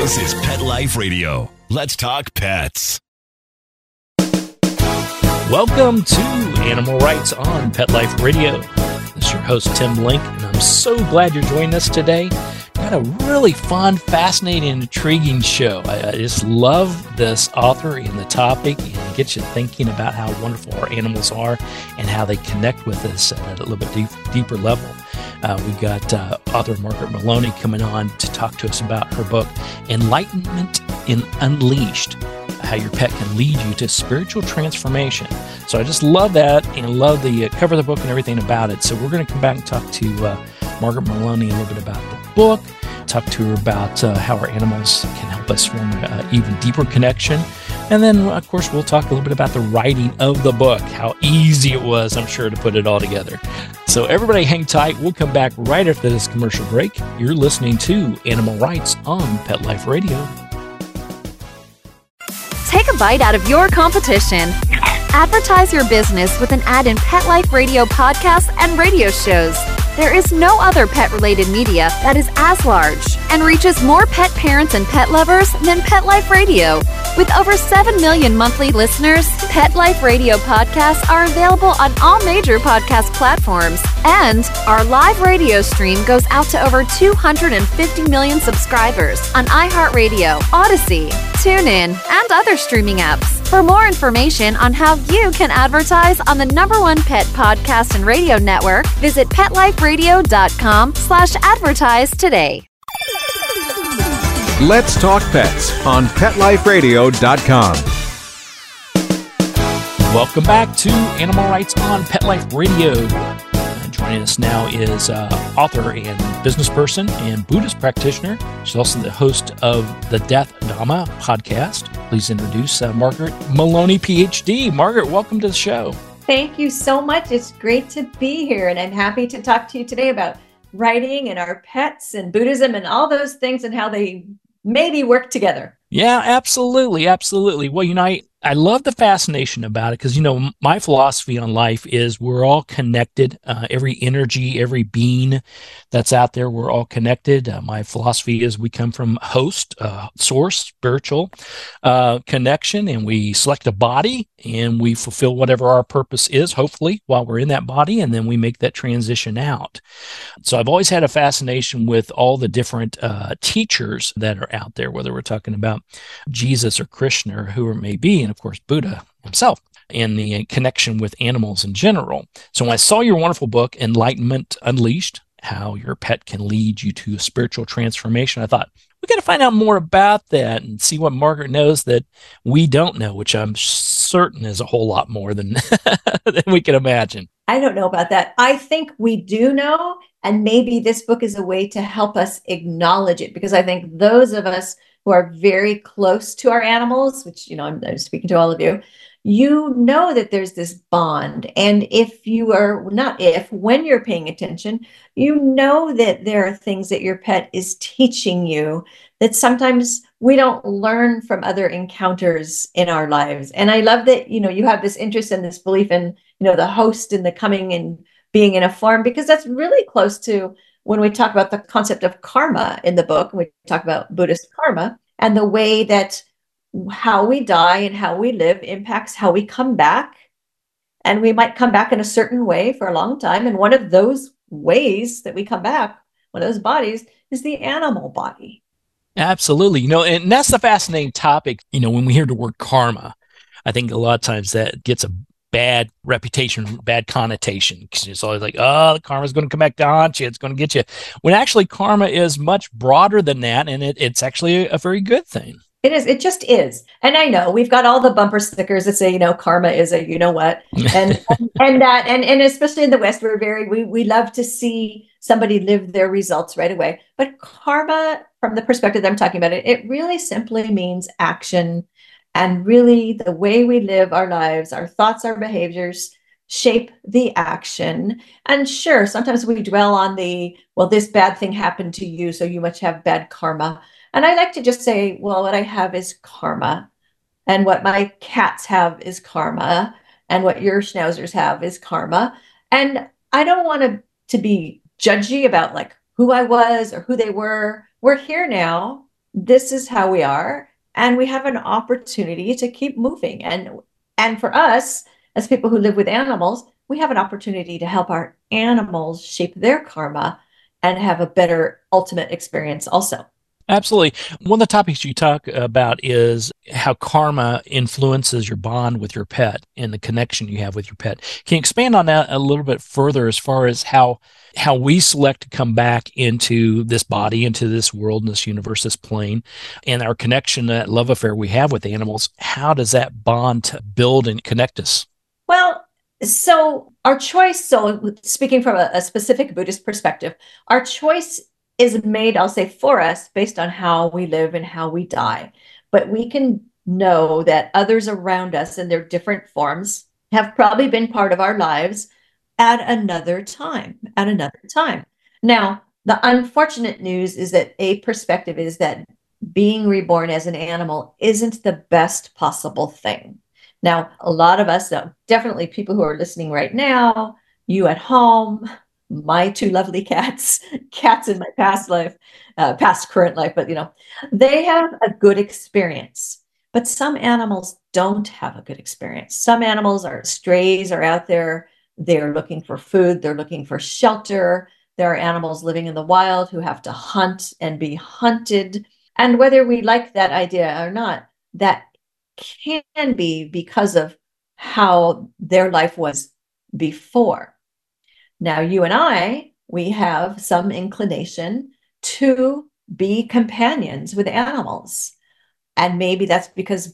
This is Pet Life Radio. Let's talk pets. Welcome to Animal Rights on Pet Life Radio. This is your host, Tim Link, and I'm so glad you're joining us today. Got a really fun, fascinating, and intriguing show. I just love this author and the topic, and it gets you thinking about how wonderful our animals are and how they connect with us at a little bit deeper level. We've got author Margaret Maloney coming on to talk to us about her book, Enlightenment Unleashed, how your pet can lead you to spiritual transformation. So I just love that and love the cover of the book and everything about it. So we're going to come back and talk to Margaret Maloney a little bit about the book, talk to her about how our animals can help us form an even deeper connection. And then, of course, we'll talk a little bit about the writing of the book, how easy it was, I'm sure, to put it all together. So everybody hang tight. We'll come back right after this commercial break. You're listening to Animal Rights on Pet Life Radio. Take a bite out of your competition. Advertise your business with an ad in Pet Life Radio podcasts and radio shows. There is no other pet-related media that is as large and reaches more pet parents and pet lovers than Pet Life Radio. With over 7 million monthly listeners, Pet Life Radio podcasts are available on all major podcast platforms, and our live radio stream goes out to over 250 million subscribers on iHeartRadio, Odyssey, TuneIn, and other streaming apps. For more information on how you can advertise on the #1 pet podcast and radio network, visit PetLifeRadio.com/advertise today. Let's Talk Pets on PetLifeRadio.com. Welcome back to Animal Rights on Pet Life Radio. Joining us now is author and business person and Buddhist practitioner. She's also the host of the Death Dhamma podcast. Please introduce Margaret Maloney, PhD. Margaret, welcome to the show. Thank you so much. It's great to be here, and I'm happy to talk to you today about writing and our pets and Buddhism and all those things and how they maybe work together. Yeah, absolutely. Absolutely. Well, I love the fascination about it because, my philosophy on life is we're all connected. Every energy, every being that's out there, we're all connected. My philosophy is we come from host, source, spiritual connection, and we select a body and we fulfill whatever our purpose is, hopefully, while we're in that body, and then we make that transition out. So I've always had a fascination with all the different teachers that are out there, whether we're talking about Jesus or Krishna or whoever it may be, and of course Buddha himself, and the connection with animals in general. So when I saw your wonderful book, Enlightenment Unleashed, how your pet can lead you to a spiritual transformation, I thought, we got to find out more about that and see what Margaret knows that we don't know, which I'm certain is a whole lot more than, than we can imagine. I don't know about that. I think we do know, and maybe this book is a way to help us acknowledge it, because I think those of us who are very close to our animals, which, I'm speaking to all of you, that there's this bond. And when you're paying attention, that there are things that your pet is teaching you that sometimes we don't learn from other encounters in our lives. And I love that, you have this interest and this belief in, the host and the coming and being in a form, because that's really close to when we talk about the concept of karma in the book. We talk about Buddhist karma and the way that how we die and how we live impacts how we come back. And we might come back in a certain way for a long time. And one of those ways that we come back, one of those bodies, is the animal body. Absolutely. And that's the fascinating topic. When we hear the word karma, I think a lot of times that gets a bad reputation, bad connotation, because it's always like, the karma's going to come back to haunt you. It's going to get you. When actually karma is much broader than that, and it's actually a very good thing. It is. It just is. And I know we've got all the bumper stickers that say, karma is a what, and and especially in the West, we love to see somebody live their results right away. But karma, from the perspective that I'm talking about, it really simply means action. And really the way we live our lives, our thoughts, our behaviors shape the action. And sure, sometimes we dwell on this bad thing happened to you, so you must have bad karma. And I like to just say, what I have is karma. And what my cats have is karma. And what your schnauzers have is karma. And I don't want to be judgy about who I was or who they were. We're here now. this is how we are, and we have an opportunity to keep moving. And for us, as people who live with animals, we have an opportunity to help our animals shape their karma and have a better ultimate experience also. Absolutely. One of the topics you talk about is how karma influences your bond with your pet and the connection you have with your pet. Can you expand on that a little bit further as far as how we select to come back into this body, into this world, in this universe, this plane, and our connection, that love affair we have with animals? How does that bond build and connect us? Well, so our choice, so speaking from a specific Buddhist perspective, our choice is made, I'll say, for us based on how we live and how we die. But we can know that others around us in their different forms have probably been part of our lives at another time, Now, the unfortunate news is that a perspective is that being reborn as an animal isn't the best possible thing. Now, a lot of us, definitely people who are listening right now, you at home, my two lovely cats in my past life, past current life, but they have a good experience. But some animals don't have a good experience. Some animals are strays, are out there. They're looking for food. They're looking for shelter. There are animals living in the wild who have to hunt and be hunted. And whether we like that idea or not, that can be because of how their life was before. Now, you and I, we have some inclination to be companions with animals. And maybe that's because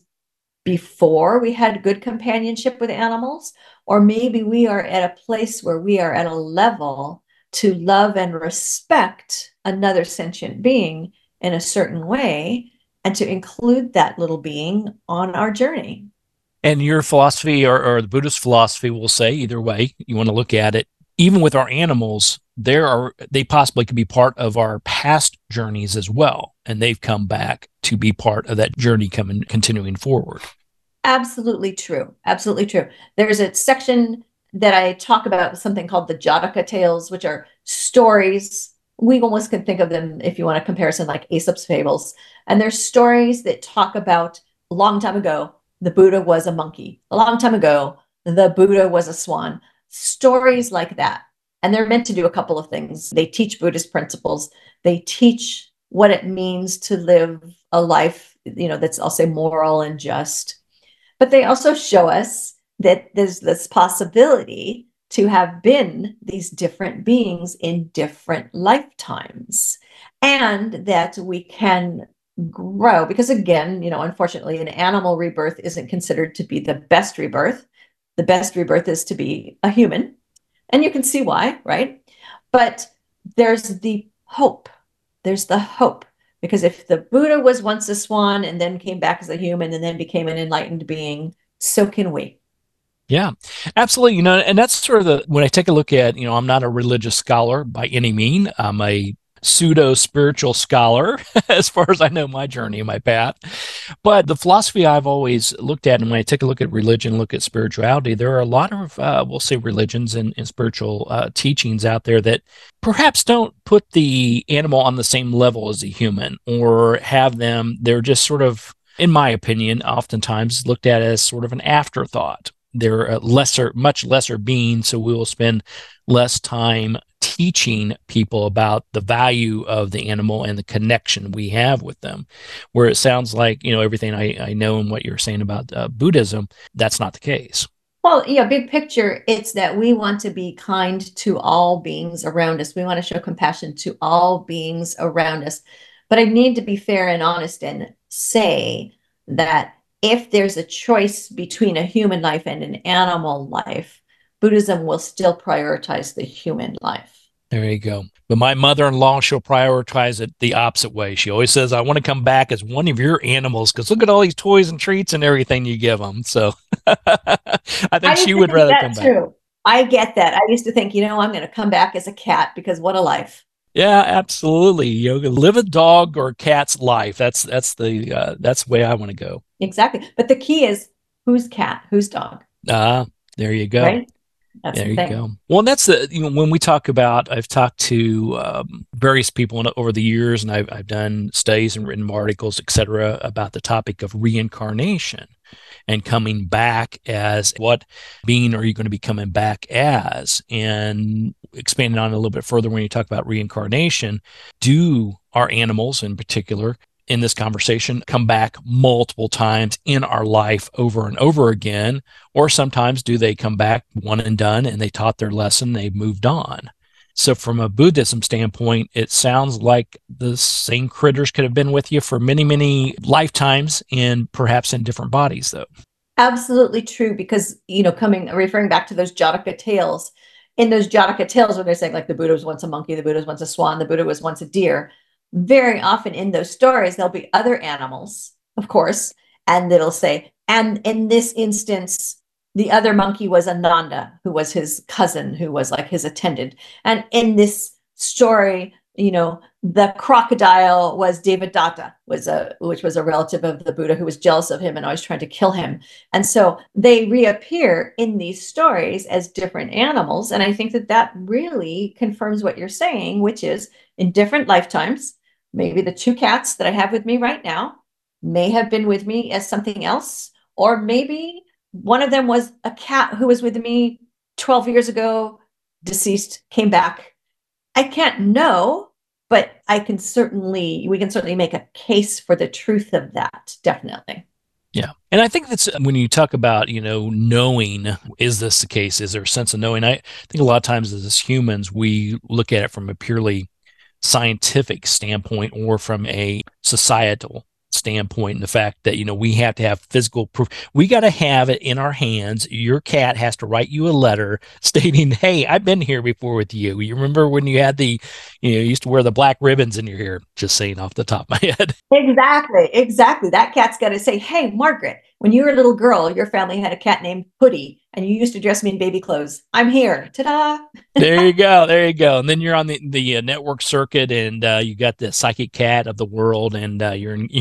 before we had good companionship with animals, or maybe we are at a place where we are at a level to love and respect another sentient being in a certain way, and to include that little being on our journey. And your philosophy, or the Buddhist philosophy, will say, either way you want to look at it, even with our animals, they possibly could be part of our past journeys as well, and they've come back to be part of that journey continuing forward. Absolutely true. Absolutely true. There's a section that I talk about, something called the Jataka tales, which are stories. We almost can think of them, if you want a comparison, like Aesop's fables. And there's stories that talk about a long time ago, the Buddha was a monkey. A long time ago, the Buddha was a swan. Stories like that. And they're meant to do a couple of things. They teach Buddhist principles. They teach what it means to live a life, that's, I'll say, moral and just. But they also show us that there's this possibility to have been these different beings in different lifetimes, and that we can grow. Because again, unfortunately, an animal rebirth isn't considered to be the best rebirth. The best rebirth is to be a human. And you can see why, right? But there's the hope. There's the hope. Because if the Buddha was once a swan and then came back as a human and then became an enlightened being, so can we. Yeah, absolutely. And that's sort of when I take a look at, I'm not a religious scholar by any mean. I'm a pseudo-spiritual scholar, as far as I know my journey and my path. But the philosophy I've always looked at, and when I take a look at religion, look at spirituality, there are a lot of, we'll say, religions and spiritual teachings out there that perhaps don't put the animal on the same level as a human, or have them, they're just sort of, in my opinion, oftentimes looked at as sort of an afterthought. They're a much lesser being, so we will spend less time teaching people about the value of the animal and the connection we have with them. Where it sounds like, everything I know and what you're saying about Buddhism, that's not the case. Well, big picture, it's that we want to be kind to all beings around us. We want to show compassion to all beings around us. But I need to be fair and honest and say that if there's a choice between a human life and an animal life, Buddhism will still prioritize the human life. There you go. But my mother-in-law, she'll prioritize it the opposite way. She always says, I want to come back as one of your animals because look at all these toys and treats and everything you give them. So I think she would rather come back. I get that. I used to think, I'm going to come back as a cat because what a life. Yeah, absolutely. Live a dog or a cat's life. That's the way I want to go. Exactly. But the key is, who's cat, who's dog? There you go. Right? That's There the you thing. go. Well, and that's when we talk about, I've talked to various people over the years, and I've done studies and written articles, et cetera, about the topic of reincarnation and coming back as what being are you going to be coming back as? And expanding on it a little bit further, when you talk about reincarnation, do our animals in particular in this conversation come back multiple times in our life over and over again? Or sometimes do they come back one and done and they taught their lesson, they've moved on? So from a Buddhism standpoint, it sounds like the same critters could have been with you for many, many lifetimes and perhaps in different bodies, though. Absolutely true, because, referring back to those Jataka tales, in those Jataka tales where they're saying like the Buddha was once a monkey, the Buddha was once a swan, the Buddha was once a deer, very often in those stories, there'll be other animals, of course, and it'll say, and in this instance, the other monkey was Ananda, who was his cousin, who was like his attendant. And in this story, the crocodile was Devadatta, which was a relative of the Buddha who was jealous of him and always trying to kill him. And so they reappear in these stories as different animals. And I think that really confirms what you're saying, which is in different lifetimes, maybe the two cats that I have with me right now may have been with me as something else, or maybe one of them was a cat who was with me 12 years ago, deceased, came back. I can't know, but we can certainly make a case for the truth of that. Definitely. Yeah. And I think that's when you talk about, knowing, is this the case? Is there a sense of knowing? I think a lot of times as humans, we look at it from a purely scientific standpoint or from a societal standpoint, and the fact that we have to have physical proof. We got to have it in our hands. Your cat has to write you a letter stating, hey, I've been here before with you. You remember when you had you used to wear the black ribbons in your hair? Just saying off the top of my head. Exactly. That cat's got to say, hey, Margaret, when you were a little girl, your family had a cat named Putty, and you used to dress me in baby clothes. I'm here. Ta-da. There you go. And then you're on the network circuit, and you got the psychic cat of the world, and you're in.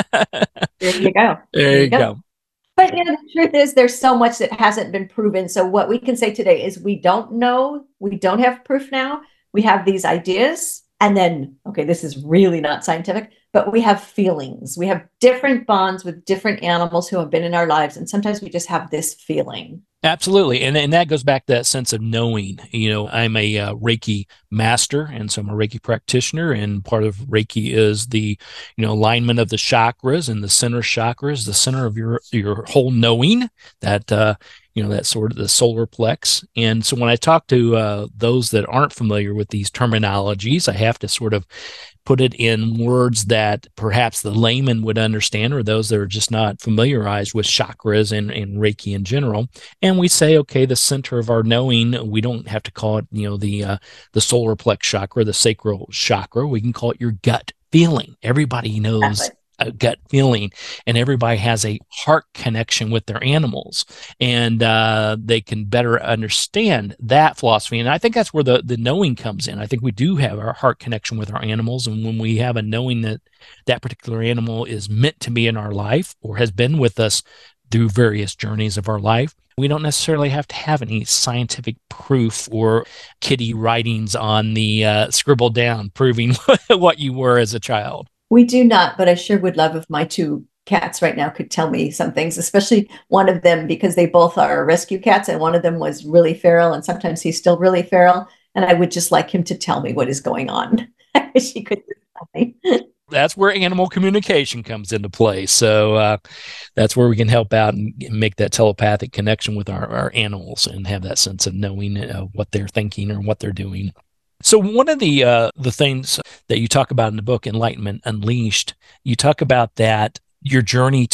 There you go. There you go. But the truth is, there's so much that hasn't been proven. So what we can say today is we don't know. We don't have proof now. We have these ideas. And then, okay, this is really not scientific, but we have feelings. We have different bonds with different animals who have been in our lives. And sometimes we just have this feeling. Absolutely. And that goes back to that sense of knowing. I'm a Reiki master, and so I'm a Reiki practitioner, and part of Reiki is the, alignment of the chakras, and the center chakra is the center of your whole knowing, that, that sort of the solar plex. And so when I talk to those that aren't familiar with these terminologies, I have to sort of put it in words that perhaps the layman would understand, or those that are just not familiarized with chakras and Reiki in general. And we say, okay, the center of our knowing, we don't have to call it, the solar plex chakra, the sacral chakra. We can call it your gut feeling. Everybody knows a gut feeling, and everybody has a heart connection with their animals, and they can better understand that philosophy. And I think that's where the knowing comes in. I think we do have our heart connection with our animals, and when we have a knowing that that particular animal is meant to be in our life or has been with us through various journeys of our life, we don't necessarily have to have any scientific proof or kitty writings on the scribbled down proving what you were as a child. We do not, but I sure would love if my two cats right now could tell me some things, especially one of them, because they both are rescue cats, and one of them was really feral, and sometimes he's still really feral. And I would just like him to tell me what is going on. I wish he could tell me. That's where animal communication comes into play. So that's where we can help out and make that telepathic connection with our animals and have that sense of knowing what they're thinking or what they're doing. So one of the things that you talk about in the book, Enlightenment Unleashed, you talk about that your journey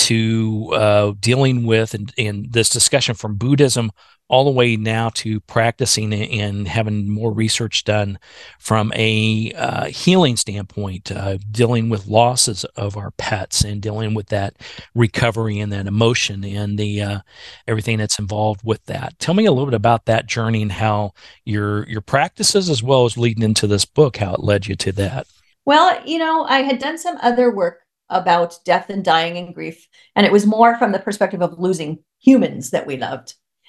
to dealing with and this discussion from Buddhism all the way now to practicing and having more research done from a healing standpoint, dealing with losses of our pets and dealing with that recovery and that emotion and the everything that's involved with that. Tell me a little bit about that journey and how your practices, as well as leading into this book, how it led you to that. Well, I had done some other work about death and dying and grief, and it was more from the perspective of losing humans that we loved.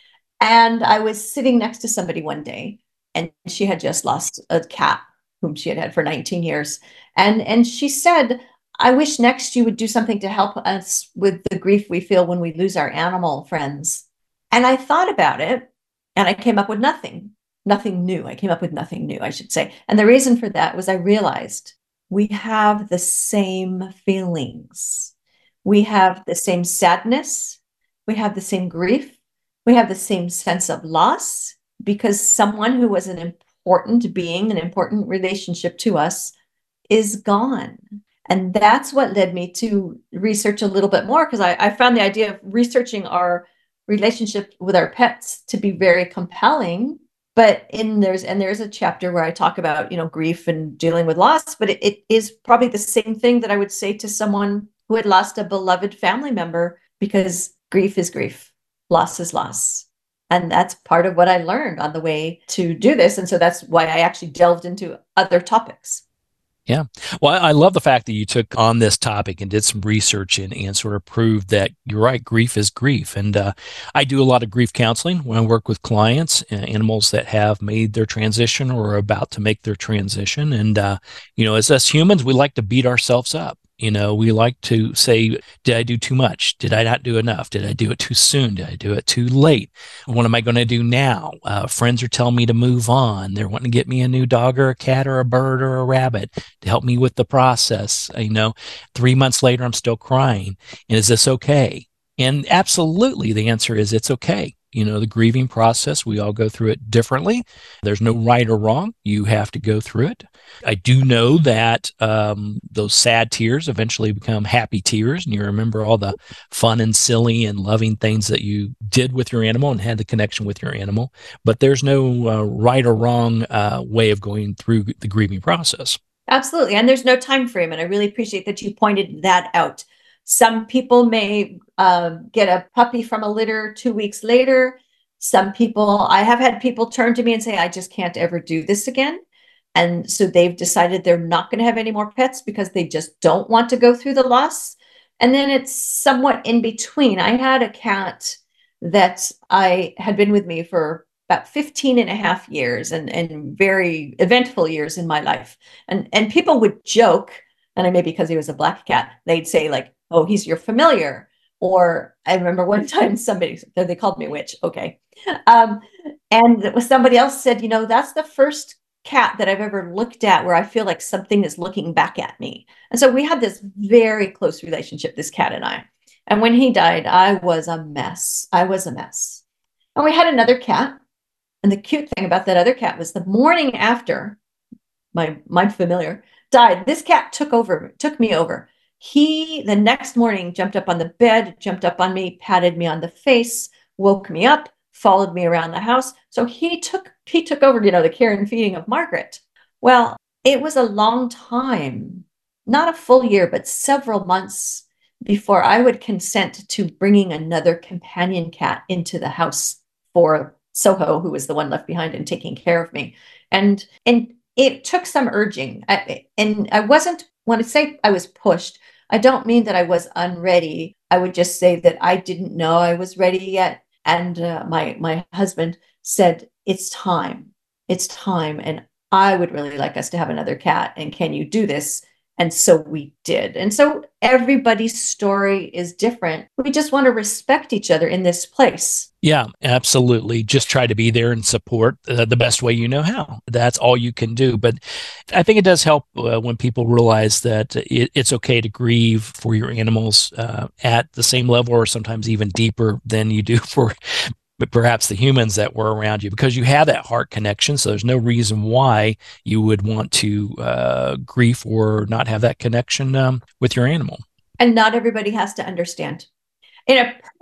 And I was sitting next to somebody one day, and she had just lost a cat whom she had had for 19 years. And she said, I wish next you would do something to help us with the grief we feel when we lose our animal friends. And I thought about it, and I came up with nothing new. I came up with nothing new, I should say. And the reason for that was I realized we have the same feelings. We have the same sadness. We have the same grief. We have the same sense of loss, because someone who was an important being, an important relationship to us, is gone. And that's what led me to research a little bit more, because I found the idea of researching our relationship with our pets to be very compelling. But there's a chapter where I talk about, grief and dealing with loss, but it is probably the same thing that I would say to someone who had lost a beloved family member, because grief is grief. Loss is loss. And that's part of what I learned on the way to do this. And so that's why I actually delved into other topics. Yeah. Well, I love the fact that you took on this topic and did some research and sort of proved that you're right, grief is grief. And I do a lot of grief counseling when I work with clients, animals that have made their transition or are about to make their transition. And, as us humans, we like to beat ourselves up. We like to say, did I do too much? Did I not do enough? Did I do it too soon? Did I do it too late? What am I going to do now? Friends are telling me to move on. They're wanting to get me a new dog or a cat or a bird or a rabbit to help me with the process. 3 months later, I'm still crying. And is this okay? And absolutely, the answer is it's okay. The grieving process, we all go through it differently. There's no right or wrong. You have to go through it. I do know that those sad tears eventually become happy tears, and you remember all the fun and silly and loving things that you did with your animal and had the connection with your animal. But there's no right or wrong way of going through the grieving process. Absolutely. And there's no time frame. And I really appreciate that you pointed that out. Some people may get a puppy from a litter 2 weeks later. I have had people turn to me and say, I just can't ever do this again. And so they've decided they're not going to have any more pets because they just don't want to go through the loss. And then it's somewhat in between. I had a cat that I had been with me for about 15 and a half years and very eventful years in my life. And people would joke, and maybe because he was a black cat, they'd say like, oh, he's your familiar. Or I remember one time they called me a witch. Okay. And somebody else said, that's the first cat that I've ever looked at where I feel like something is looking back at me. And so we had this very close relationship, this cat and I. And when he died, I was a mess. And we had another cat. And the cute thing about that other cat was the morning after my familiar died, this cat took me over. He, the next morning, jumped up on the bed, jumped up on me, patted me on the face, woke me up, followed me around the house. So he took over, the care and feeding of Margaret. Well, it was a long time, not a full year, but several months before I would consent to bringing another companion cat into the house for Soho, who was the one left behind and taking care of me. And it took some urging. And I wasn't, when I say I was pushed, I don't mean that I was unready. I would just say that I didn't know I was ready yet. And my husband said, it's time. And I would really like us to have another cat. And can you do this? And so we did. And so everybody's story is different. We just want to respect each other in this place. Yeah, absolutely. Just try to be there and support the best way you know how. That's all you can do. But I think it does help when people realize that it's okay to grieve for your animals at the same level or sometimes even deeper than you do for perhaps the humans that were around you, because you have that heart connection. So there's no reason why you would want to grieve or not have that connection with your animal. And not everybody has to understand. In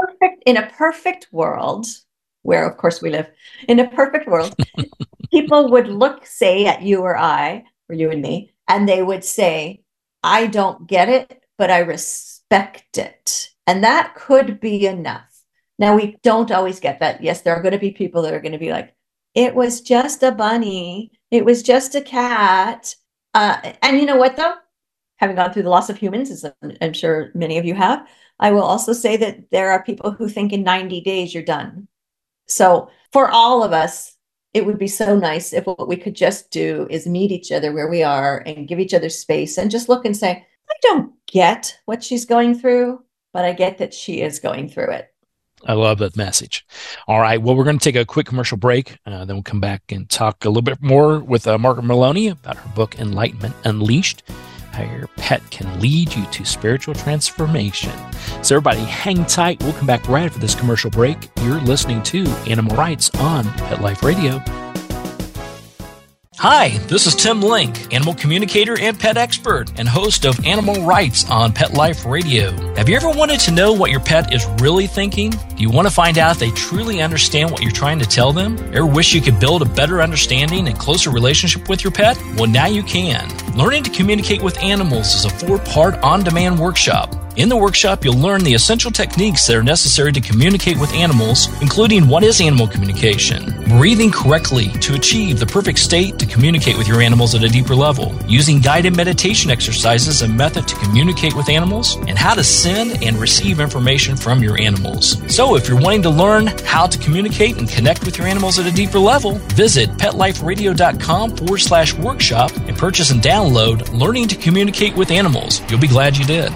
a perfect world, where of course we live, in a perfect world, people would say at you or I, or you and me, and they would say, I don't get it, but I respect it. And that could be enough. Now, we don't always get that. Yes, there are going to be people that are going to be like, it was just a bunny. It was just a cat. And you know what, though? Having gone through the loss of humans, as I'm sure many of you have, I will also say that there are people who think in 90 days you're done. So for all of us, it would be so nice if what we could just do is meet each other where we are and give each other space and just look and say, I don't get what she's going through, but I get that she is going through it. I love that message. All right. Well, we're going to take a quick commercial break. Then we'll come back and talk a little bit more with Margaret Maloney about her book, Enlightenment Unleashed, how your pet can lead you to spiritual transformation. So everybody hang tight. We'll come back right after this commercial break. You're listening to Animal Rights on Pet Life Radio. Hi, this is Tim Link, animal communicator and pet expert and host of Animal Rights on Pet Life Radio. Have you ever wanted to know what your pet is really thinking? Do you want to find out if they truly understand what you're trying to tell them? Ever wish you could build a better understanding and closer relationship with your pet? Well, now you can. Learning to Communicate with Animals is a 4-part on-demand workshop. In the workshop, you'll learn the essential techniques that are necessary to communicate with animals, including what is animal communication, breathing correctly to achieve the perfect state to communicate with your animals at a deeper level, using guided meditation exercises and method to communicate with animals, and how to send and receive information from your animals. So if you're wanting to learn how to communicate and connect with your animals at a deeper level, visit PetLifeRadio.com/workshop and purchase and download Learning to Communicate with Animals. You'll be glad you did.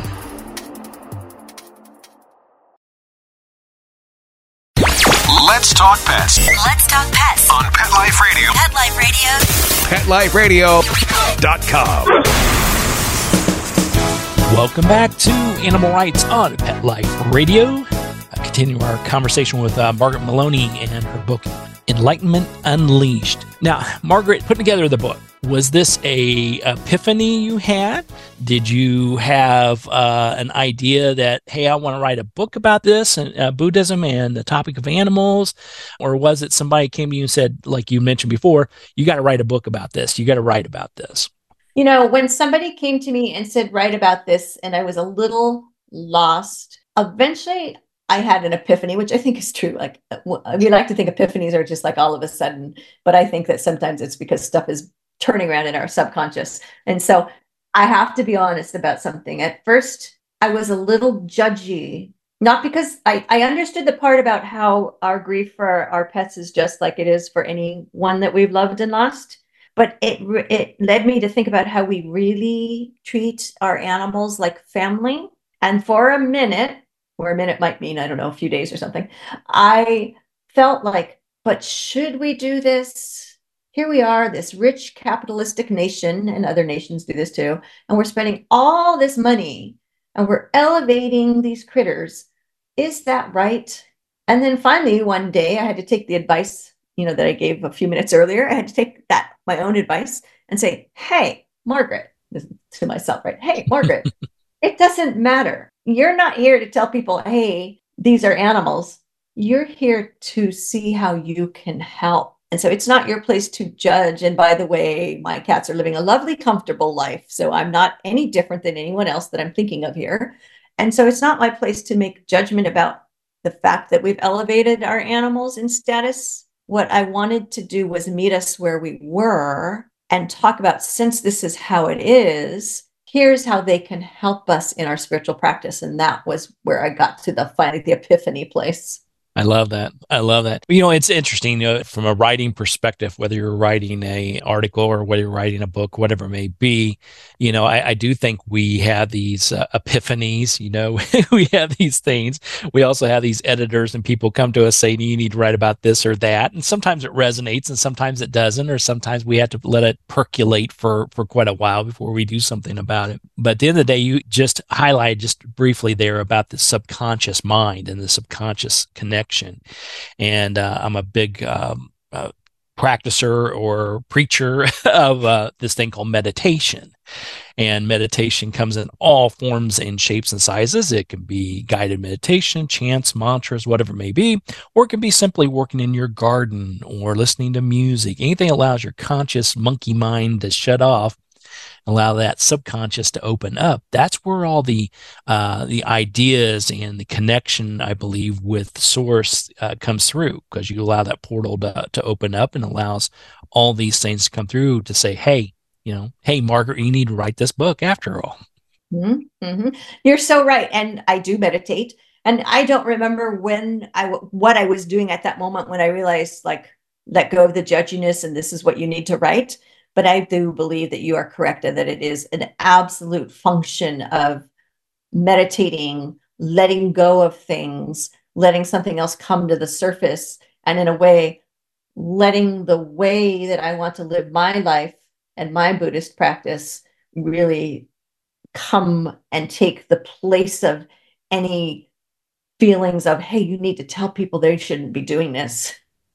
Let's talk pets Let's talk pets on Pet Life Radio. Pet Life Radio. PetLifeRadio.com. Welcome back to Animal Rights on Pet Life Radio. Continue our conversation with Margaret Maloney and her book, Enlightenment Unleashed. Now, Margaret, put together the book. Was this a epiphany you had? Did you have an idea that, hey, I want to write a book about this and Buddhism and the topic of animals? Or was it somebody came to you and said, like you mentioned before, you got to write a book about this. You got to write about this. You know, when somebody came to me and said, write about this, and I was a little lost, eventually I had an epiphany, which I think is true. Like, we like to think epiphanies are just like all of a sudden, but I think that sometimes it's because stuff is turning around in our subconscious. And so I have to be honest about something. At first, I was a little judgy, not because I understood the part about how our grief for our pets is just like it is for anyone that we've loved and lost. But it led me to think about how we really treat our animals like family. And for a minute, where a minute might mean, I don't know, a few days or something, I felt like, but should we do this? Here we are, this rich capitalistic nation, and other nations do this too, and we're spending all this money and we're elevating these critters. Is that right? And then finally, one day, I had to take the advice, that I gave a few minutes earlier. I had to take my own advice, and say, hey, Margaret, this is to myself, right? Hey, Margaret, it doesn't matter. You're not here to tell people, hey, these are animals. You're here to see how you can help. And so it's not your place to judge. And by the way, my cats are living a lovely, comfortable life. So I'm not any different than anyone else that I'm thinking of here. And so it's not my place to make judgment about the fact that we've elevated our animals in status. What I wanted to do was meet us where we were and talk about, since this is how it is, here's how they can help us in our spiritual practice. And that was where I got to finally the epiphany place. I love that. I love that. It's interesting, from a writing perspective, whether you're writing an article or whether you're writing a book, whatever it may be, I do think we have these epiphanies, we have these things. We also have these editors and people come to us saying, you need to write about this or that. And sometimes it resonates and sometimes it doesn't, or sometimes we have to let it percolate for quite a while before we do something about it. But at the end of the day, you just highlighted just briefly there about the subconscious mind and the subconscious connection. And I'm a big practicer or preacher of this thing called meditation. And meditation comes in all forms and shapes and sizes. It can be guided meditation, chants, mantras, whatever it may be, or it can be simply working in your garden or listening to music. Anything that allows your conscious monkey mind to shut off, allow that subconscious to open up. That's where all the ideas and the connection, I believe, with source comes through, because you allow that portal to open up and allows all these things to come through to say, hey, hey, Margaret, you need to write this book after all. Mm-hmm. You're so right. And I do meditate. And I don't remember what I was doing at that moment when I realized, like, let go of the judginess and this is what you need to write. But I do believe that you are correct and that it is an absolute function of meditating, letting go of things, letting something else come to the surface, and in a way, letting the way that I want to live my life and my Buddhist practice really come and take the place of any feelings of, hey, you need to tell people they shouldn't be doing this.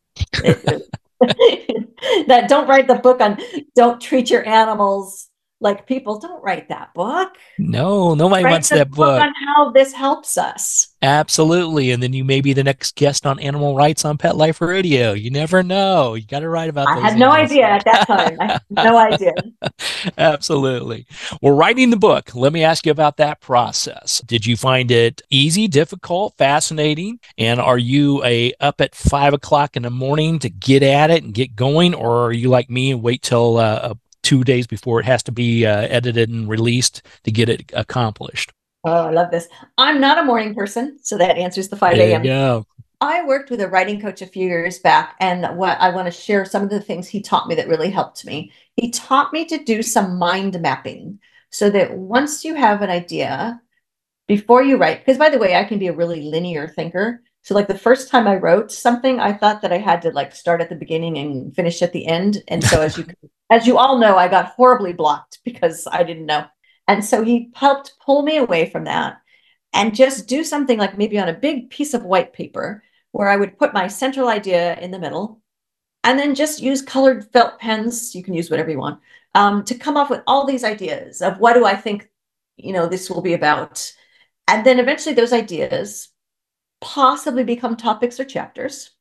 That don't write the book on don't treat your animals like people. Don't write that book. No, nobody Write wants the that book. on how this helps us. Absolutely. And then you may be the next guest on Animal Rights on Pet Life Radio. You never know. You got to write about I those had no animals. idea at that time. I had no idea. Absolutely. Well, writing the book, let me ask you about that process. Did you find it easy, difficult, fascinating? And are you up at 5 o'clock in the morning to get at it and get going? Or are you like me and wait till 2 days before it has to be edited and released to get it accomplished? Oh, I love this. I'm not a morning person, so that answers the 5 There you a.m. go. I worked with a writing coach a few years back, and what I want to share some of the things he taught me that really helped me. He taught me to do some mind mapping so that once you have an idea, before you write, because by the way, I can be a really linear thinker. So like the first time I wrote something, I thought that I had to like start at the beginning and finish at the end. And so as you all know, I got horribly blocked because I didn't know. And so he helped pull me away from that and just do something like maybe on a big piece of white paper where I would put my central idea in the middle and then just use colored felt pens. You can use whatever you want to come up with all these ideas of what do I think, this will be about. And then eventually those ideas possibly become topics or chapters.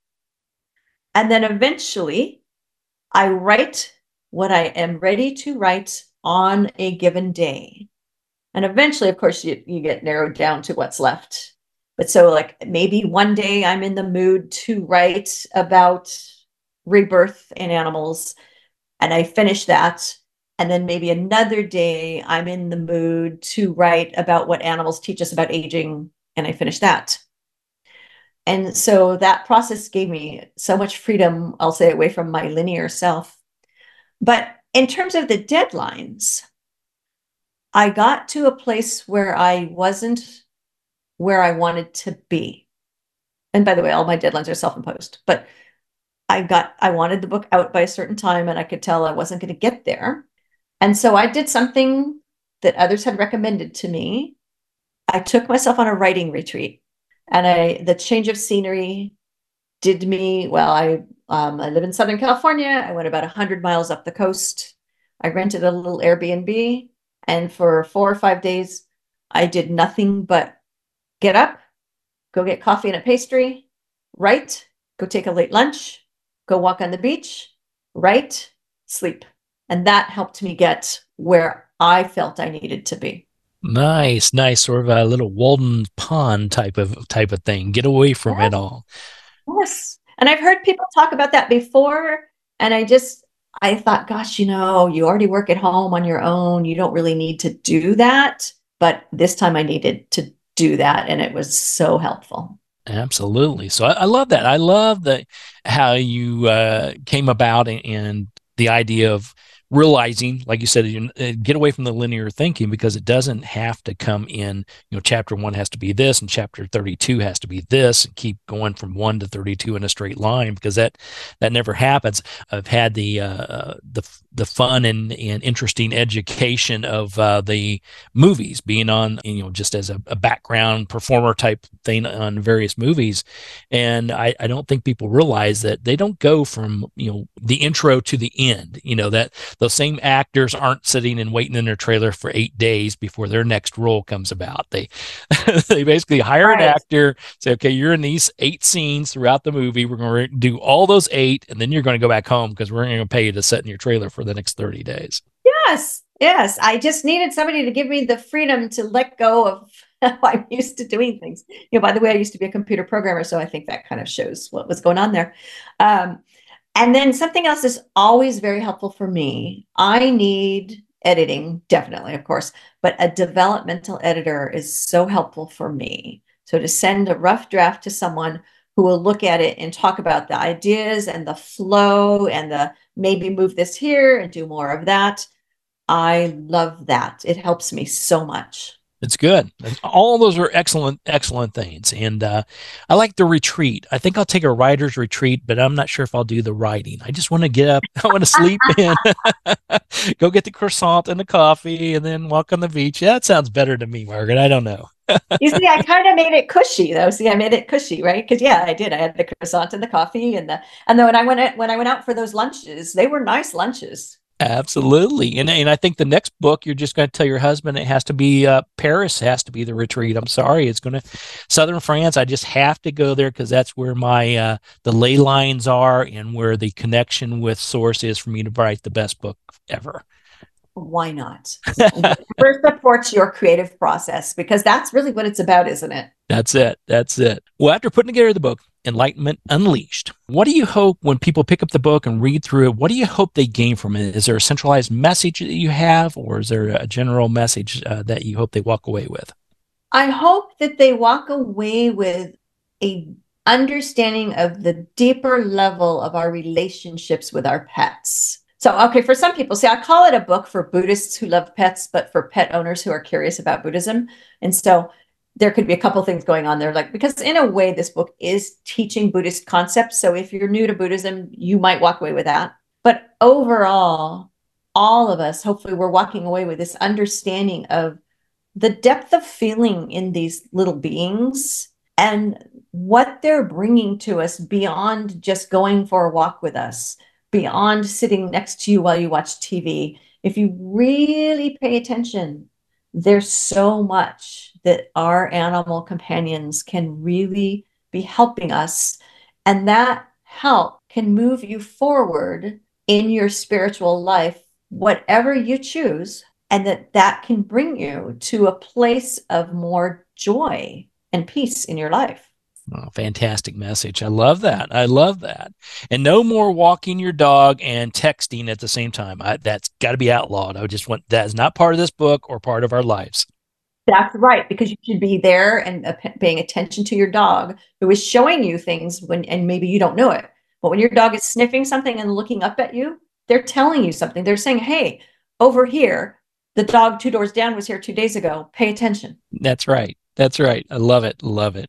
And then eventually I write what I am ready to write on a given day. And eventually, of course, you get narrowed down to what's left. But so like maybe one day I'm in the mood to write about rebirth in animals and I finish that. And then maybe another day I'm in the mood to write about what animals teach us about aging and I finish that. And so that process gave me so much freedom, I'll say, away from my linear self. But in terms of the deadlines, I got to a place where I wasn't where I wanted to be. And by the way, all my deadlines are self-imposed, but I wanted the book out by a certain time and I could tell I wasn't going to get there. And so I did something that others had recommended to me. I took myself on a writing retreat and the change of scenery did me well. I live in Southern California. I went about 100 miles up the coast. I rented a little Airbnb. And for 4 or 5 days, I did nothing but get up, go get coffee and a pastry, write, go take a late lunch, go walk on the beach, write, sleep. And that helped me get where I felt I needed to be. Nice. Sort of a little Walden Pond type of thing. Get away from it all. Yes. And I've heard people talk about that before. And I thought, gosh, you already work at home on your own. You don't really need to do that. But this time I needed to do that. And it was so helpful. Absolutely. So I love that. I love how you came about and the idea of realizing, like you said, get away from the linear thinking because it doesn't have to come in, chapter 1 has to be this and chapter 32 has to be this and keep going from 1 to 32 in a straight line because that never happens. I've had the fun and interesting education of the movies being on, just as a background performer type thing on various movies. And I don't think people realize that they don't go from, the intro to the end, that those same actors aren't sitting and waiting in their trailer for 8 days before their next role comes about. They they basically hire an actor, say, okay, you're in these 8 scenes throughout the movie. We're going to do all those 8, and then you're going to go back home because we're going to pay you to sit in your trailer for the next 30 days. Yes. I just needed somebody to give me the freedom to let go of how I'm used to doing things. By the way, I used to be a computer programmer, so I think that kind of shows what was going on there. And then something else is always very helpful for me. I need editing, definitely, of course, but a developmental editor is so helpful for me. So to send a rough draft to someone who will look at it and talk about the ideas and the flow and the maybe move this here and do more of that. I love that. It helps me so much. It's good. All those are excellent things. And I like the retreat. I think I'll take a writer's retreat, but I'm not sure if I'll do the writing. I just want to get up. I want to sleep in, go get the croissant and the coffee, and then walk on the beach. Yeah, that sounds better to me, Margaret. I don't know. You see, I kind of made it cushy, though. See, I made it cushy, right? Because yeah, I did. I had the croissant and the coffee, and then when I went out for those lunches, they were nice lunches. Absolutely. And I think the next book, you're just going to tell your husband it has to be Paris has to be the retreat. I'm sorry. It's going to Southern France. I just have to go there because that's where my the ley lines are and where the connection with source is for me to write the best book ever. Why not? Whatever supports your creative process, because that's really what it's about, isn't it? That's it. Well, after putting together the book, Enlightenment Unleashed, what do you hope when people pick up the book and read through it? What do you hope they gain from it? Is there a centralized message that you have, or is there a general message that you hope they walk away with? I hope that they walk away with a understanding of the deeper level of our relationships with our pets. So, okay, for some people, see, I call it a book for Buddhists who love pets, but for pet owners who are curious about Buddhism. And so there could be a couple things going on there, because in a way, this book is teaching Buddhist concepts. So if you're new to Buddhism, you might walk away with that. But overall, all of us, hopefully we're walking away with this understanding of the depth of feeling in these little beings and what they're bringing to us beyond just going for a walk with us, beyond sitting next to you while you watch TV. If you really pay attention, there's so much that our animal companions can really be helping us. And that help can move you forward in your spiritual life, whatever you choose, and that can bring you to a place of more joy and peace in your life. Oh, fantastic message. I love that. And no more walking your dog and texting at the same time. That's got to be outlawed. That is not part of this book or part of our lives. That's right, because you should be there and paying attention to your dog who is showing you things and maybe you don't know it. But when your dog is sniffing something and looking up at you, they're telling you something. They're saying, hey, over here, the dog 2 doors down was here 2 days ago. Pay attention. That's right. I love it.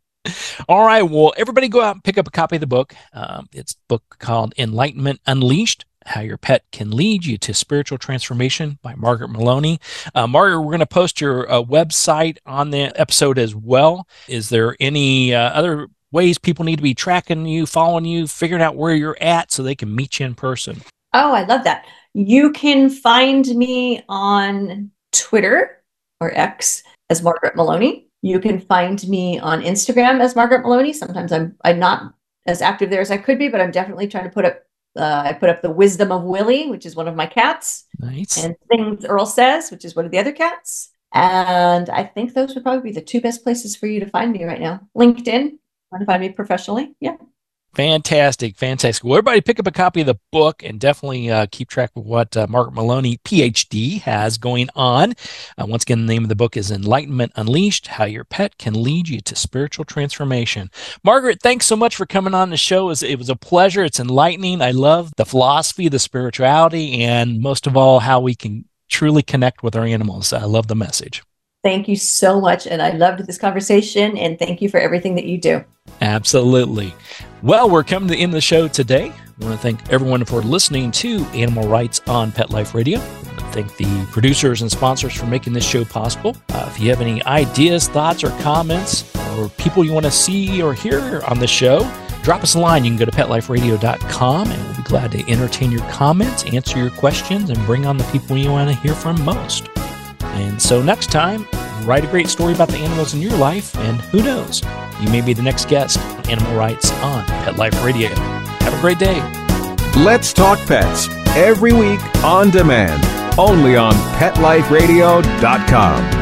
All right. Well, everybody go out and pick up a copy of the book. It's a book called Enlightenment Unleashed, How Your Pet Can Lead You to Spiritual Transformation by Margaret Maloney. Margaret, we're going to post your website on the episode as well. Is there any other ways people need to be tracking you, following you, figuring out where you're at so they can meet you in person? Oh, I love that. You can find me on Twitter or X as Margaret Maloney. You can find me on Instagram as Margaret Maloney. Sometimes I'm not as active there as I could be, but I'm definitely trying to put up I put up the Wisdom of Willie, which is one of my cats. Nice. And Things Earl Says, which is one of the other cats. And I think those would probably be the 2 best places for you to find me right now. LinkedIn, want to find me professionally. Yeah. Fantastic. Well, everybody pick up a copy of the book and definitely keep track of what Margaret Maloney, PhD, has going on. Once again, the name of the book is Enlightenment Unleashed, How Your Pet Can Lead You to Spiritual Transformation. Margaret, thanks so much for coming on the show. It was a pleasure. It's enlightening. I love the philosophy, the spirituality, and most of all, how we can truly connect with our animals. I love the message. Thank you so much. And I loved this conversation. And thank you for everything that you do. Absolutely. Well, we're coming to the end of the show today. I want to thank everyone for listening to Animal Rights on Pet Life Radio. I want to thank the producers and sponsors for making this show possible. If you have any ideas, thoughts, or comments, or people you want to see or hear on the show, drop us a line. You can go to PetLifeRadio.com, and we'll be glad to entertain your comments, answer your questions, and bring on the people you want to hear from most. And so next time, write a great story about the animals in your life, and who knows, you may be the next guest on Animal Rights on Pet Life Radio. Have a great day. Let's Talk Pets, every week on demand, only on PetLifeRadio.com.